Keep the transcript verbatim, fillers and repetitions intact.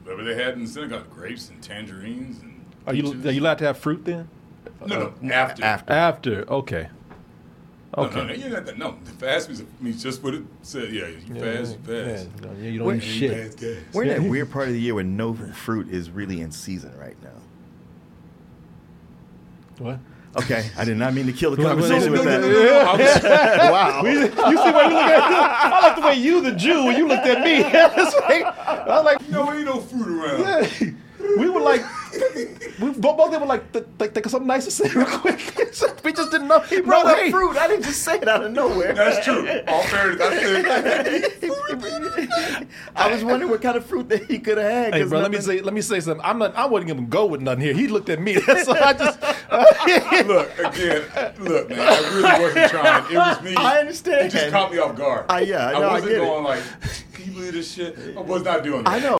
whatever they had in the synagogue, grapes and tangerines and. Are you peaches. are you allowed to have fruit then? No, no, after. After. After, okay. Okay. No, no, no, you got that. No, the fast means, means just what it said. Yeah, you Yeah, fast, you yeah, fast. yeah, yeah, you don't Wait, eat shit. Fast gas. We're in that weird part of the year where no fruit is really in season right now. What? Okay, I did not mean to kill the What- what- conversation what- with what- that. I was- Wow. You see why you look at I like the way you, the Jew, when you looked at me. It's like, I was like, No, ain't no fruit around. yeah. We were like, we both both of them were like, th- th- think of something nice to say real quick. We just didn't know. He brought no, up hey. fruit. I didn't just say it out of nowhere. That's true. All fairness, I said. I was wondering what kind of fruit that he could have had. Hey, 'cause bro, let me nothing- say, let me say something. I'm not, I wouldn't even go with nothing here. He looked at me. So I just, Look again. Look, man. I really wasn't trying. It was me. I understand. It just caught me off guard. Uh, yeah, I know, I wasn't get it. going like, can you believe this shit? I was not doing that. I know.